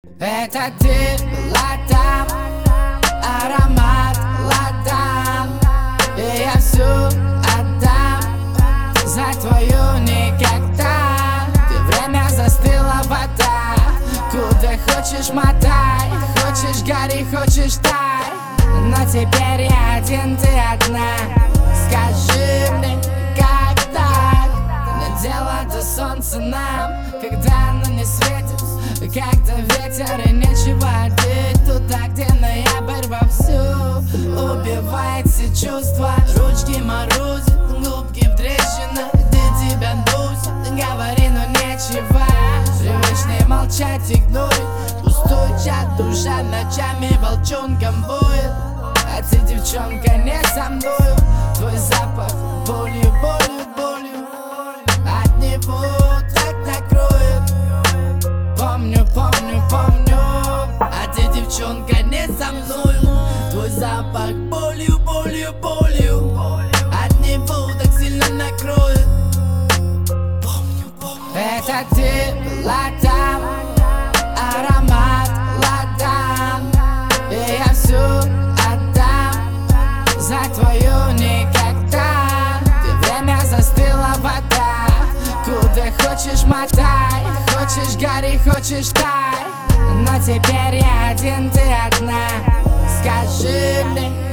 Это ты была там, аромат ладан, и я всю отдам за твою никогда. Ты время застыла вода, куда хочешь мотай, хочешь гори, хочешь тай. Но теперь я один, ты одна. Скажи мне, как так? Надела до солнца нам, когда оно не светит, когда ветер и нечего одеть. Туда, где ноябрь вовсю убивает все чувства. Ручки морозят, губки в трещинах, где тебя носит. Говори, но нечего. Привычнее молчать, игнорить пустой чат. Душа ночами волчонком воет, а ты, девчонка, не со мною. Твой запах болью, болью, болью, от него так накроет. Помню, помню, помню, а ты, девчонка, не со мною. Твой запах болью, болью, болью, от него так сильно накроет. Помню, помню. Это ты была там, аромат ладан, и я всю отдам за твою никогда. Ты время застыла вода, куда хочешь мотай, хочешь гори, хочешь тай. Но теперь я один, ты одна. Скажи мне,